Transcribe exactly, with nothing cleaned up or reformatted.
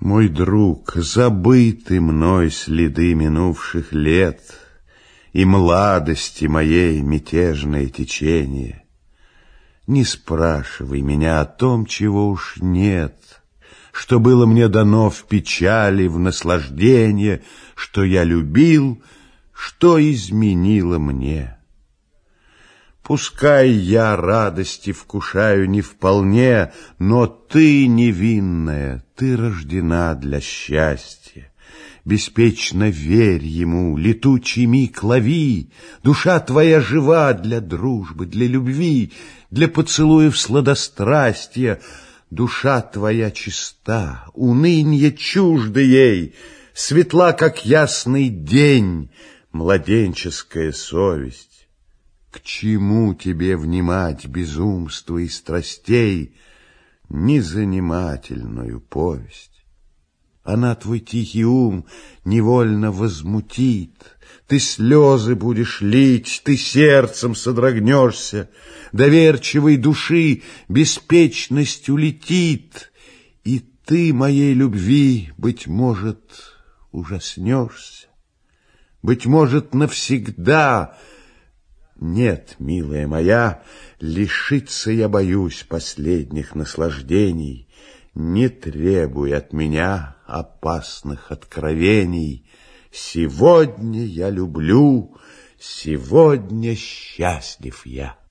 Мой друг, забыты мной следы минувших лет И младости моей мятежное течение. Не спрашивай меня о том, чего уж нет, Что было мне дано в печали, в наслаждение, Что я любил, что изменило мне. Пускай я радости вкушаю не вполне, Но ты невинная, ты рождена для счастья. Беспечно верь ему, летучий миг лови, Душа твоя жива для дружбы, для любви, Для поцелуев сладострастия. Душа твоя чиста, унынье чуждо ей, Светла, как ясный день, младенческая совесть. К чему тебе внимать безумства и страстей Незанимательную повесть? Она твой тихий ум невольно возмутит, Ты слезы будешь лить, ты сердцем содрогнешься, Доверчивой души беспечность улетит, И ты моей любви, быть может, ужаснешься. Быть может, навсегда. Нет, милая моя, лишиться я боюсь последних наслаждений. Не требуй от меня опасных откровений. Сегодня я люблю, сегодня счастлив я.